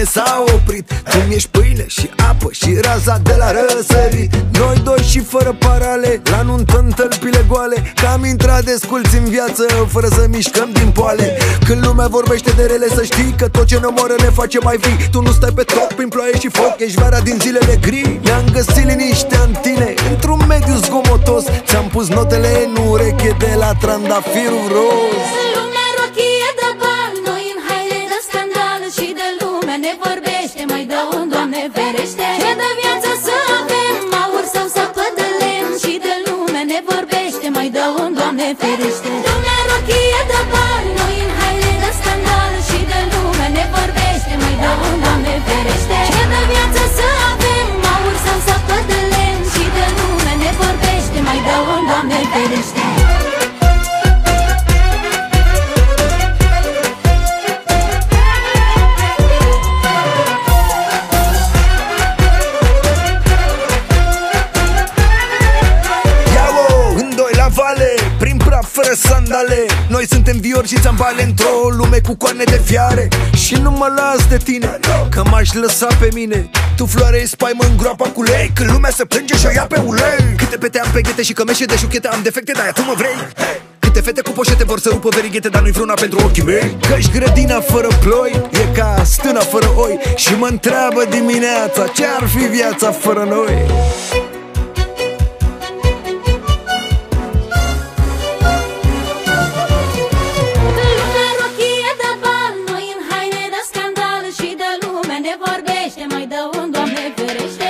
s-a oprit. Tu ești pâine și apă și raza de la răsărit. Noi doi și fără parale, la nuntă în tălpile goale, că am intrat desculți în viață fără să mișcăm din poale. Când lumea vorbește de rele, să știi că tot ce ne omoară ne face mai vii. Tu nu stai pe top prin ploaie și foc, ești vara din zilele gri. Ne-am găsit liniștea în tine, într-un mediu zgomotos. Ți-am pus notele în ureche de la trandafirul roz. Lumea rochie de bani, noi în haine de scandal, și de lumea ne vorbește, mai dă un Doamne ferește. Ce de viață să avem, aur sau sapă de lemn, și de lumea ne vorbește, mai dă un Doamne ferește. Lumea rochie de bani, noi în haine de scandal, și de lumea ne vorbește, mai dă un Doamne ferește. Ce de viață să avem, aur sau sapă de lemn, și de lumea ne vorbește, mai dă un Doamne ferește. Prin praf fără sandale, noi suntem viori și țambale într-o lume cu coarne de fiare. Și nu mă las de tine, că m-aș lăsa pe mine. Tu floare, spaimă în groapa cu lei, când lumea se plânge și o ia pe ulei. Câte pete am pe ghete și cămeșe de șuchete, am defecte, dar tu mă vrei. Câte fete cu poșete vor să rupă verighete, dar nu-i vreuna pentru ochii mei. Că-și grădina fără ploi e ca stâna fără oi, și mă întreabă dimineața ce-ar fi viața fără noi. Mai dă un Doamne ferește.